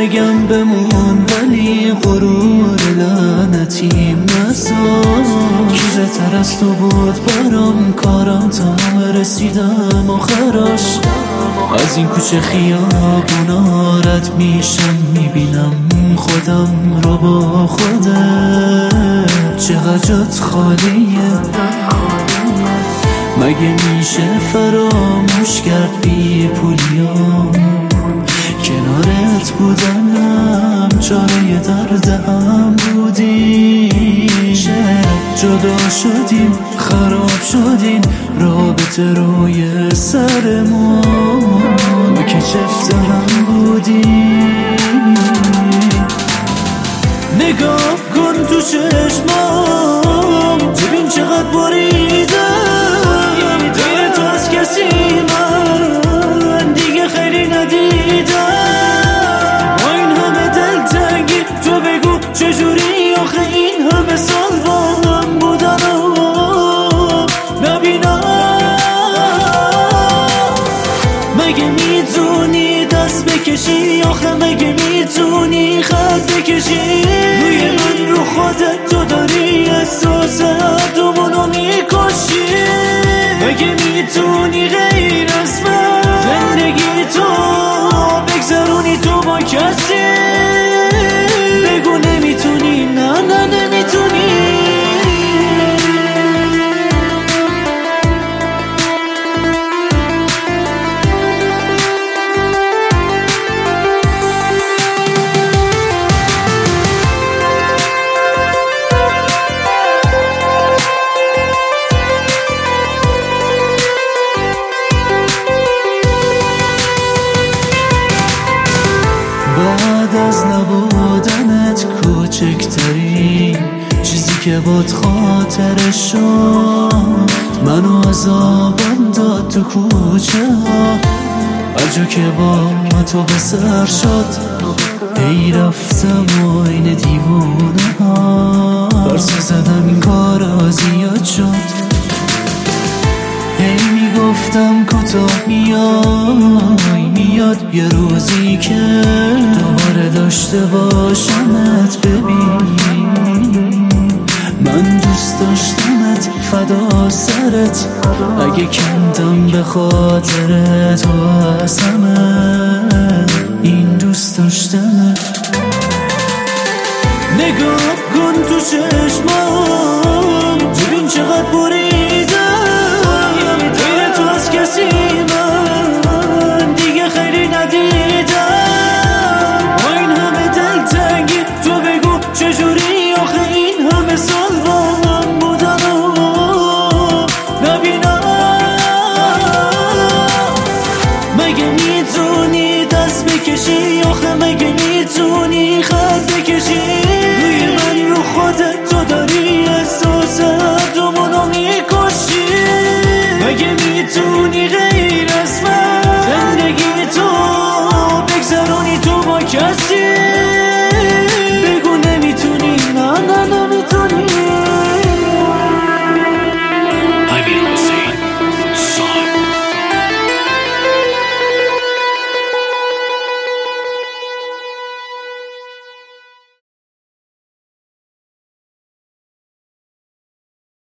بگم بمون ولی غرور لعنتیم نسان. کی بهتر از تو بود برام کارم تمام رسیدم آخراش. از این کوچه خیابونا رد میشم میبینم خودم رو با خودت. چقدر جات خالیه، مگه میشه فراموش کرد بی پولیام. کنارت بودنم چاره درد هم بودی. چه جدا شدیم خراب شدیم رابطه روی سرمون که چفت هم بودیم. نگاه کن تو چشمام ببین چقدر بریدم. غیر تو از کسی من دیگه خیلی ندیدم. با این همه دلتنگی تو بگو چجوری آخه این همه سال با هم بودن نبینم. مگه میتونی دست بکشی آخه مگه میتونی خط بکشی روی من رو خودت؟ تو داری احساساتمونو میکشی. مگه میتونی غیر از من زندگی تو بگذرونی تو با کسی؟ بگو نمیتونی، نه نه نمیتونی. بعد از نبودنت کوچکترین چیزی که باد خاطر شد منو عذابم داد تو کوچه ها. هر جا که با تو به سر شد ای رفتم و این دیوونه ها. برسه زدم این کارا زیاد شد. هی میگفتم کوتاه میاد یه روزی که دوباره داشته باشمت. ببین من دوست داشتمت فدا سرت. اگه کندم به خاطر تو از همه این دوست داشتمت. نگاه کن تو چشم